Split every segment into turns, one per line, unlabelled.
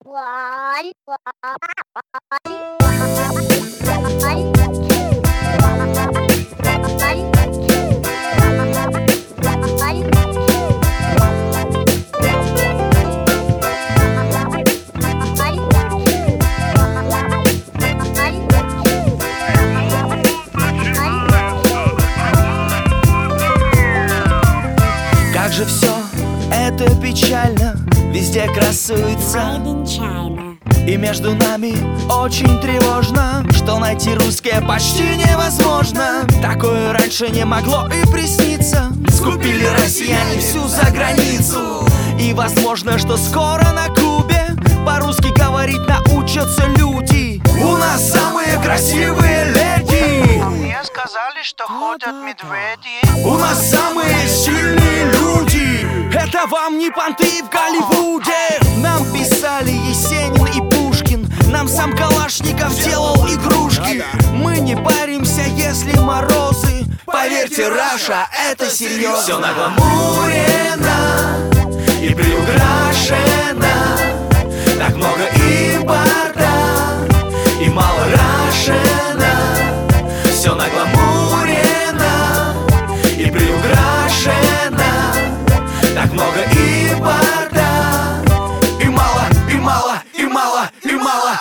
Как же все это печально, везде красуется. И между нами очень тревожно, что найти русское почти невозможно. Такое раньше не могло и присниться. Скупили россияне всю заграницу. И возможно, что скоро на Кубе по-русски говорить научатся люди. У нас самые красивые леди.
Мне сказали, что ходят медведи.
У нас самые сильные люди. Это вам не понты в Голливуде. Нам писали Есенин и Пушкин. Нам сам Калашников делал игрушки. Мы не паримся, если морозы. Поверьте, Раша, это серьезно. Все нагламурено и приукрашено. Так много импорта и мало рашена. Все нагламурено и приукрашено. Так много импорта и мало, и мало, и мало, и мало.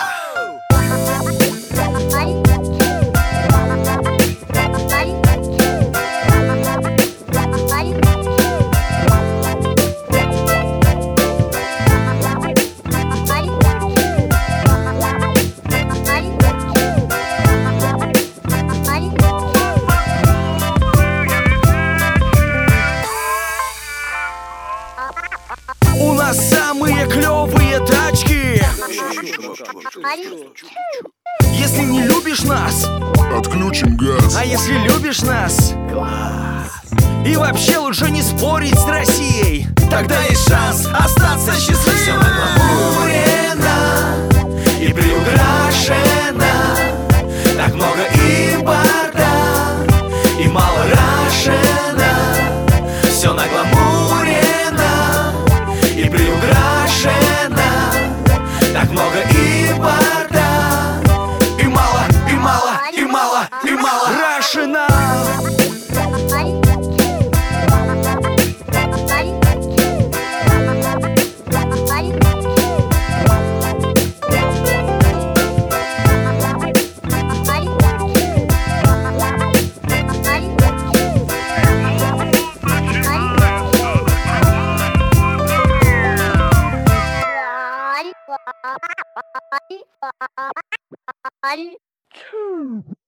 У нас самые клевые тачки. Если не любишь нас,
отключим газ.
а если любишь нас, и вообще лучше не спорить с Россией. Тогда есть шанс остаться счастливым. Все нагламурено и приукрашено. Так много импорта и мало рашена. Все нагламурено и приукрашено. Так много импорта и мало, и мало, и мало, и мало рашена.
Bye.